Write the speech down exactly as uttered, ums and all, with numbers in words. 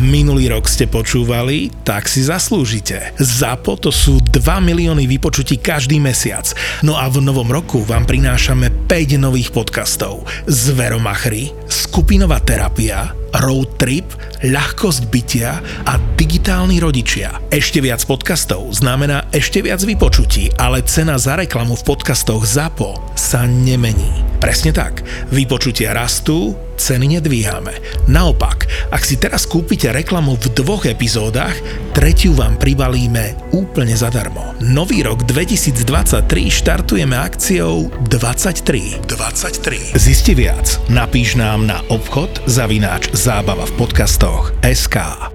Minulý rok ste počúvali, tak si zaslúžite. ZAPO to sú dva milióny vypočutí každý mesiac. No a v novom roku vám prinášame päť nových podcastov. Zveromachry, skupinová terapia, road trip, ľahkosť bytia a digitálni rodičia. Ešte viac podcastov znamená ešte viac vypočutí, ale cena za reklamu v podcastoch ZAPO sa nemení. Presne tak. Vypočutia rastú, ceny nedvíhame. Naopak, ak si teraz kúpite reklamu v dvoch epizódach, tretiu vám pribalíme úplne zadarmo. Nový rok dvetisícdvadsaťtri štartujeme akciou dvadsaťtri. dvadsaťtri. Zisti viac. Napíš nám na obchod zavináč zábava v podcastoch bodka es ká.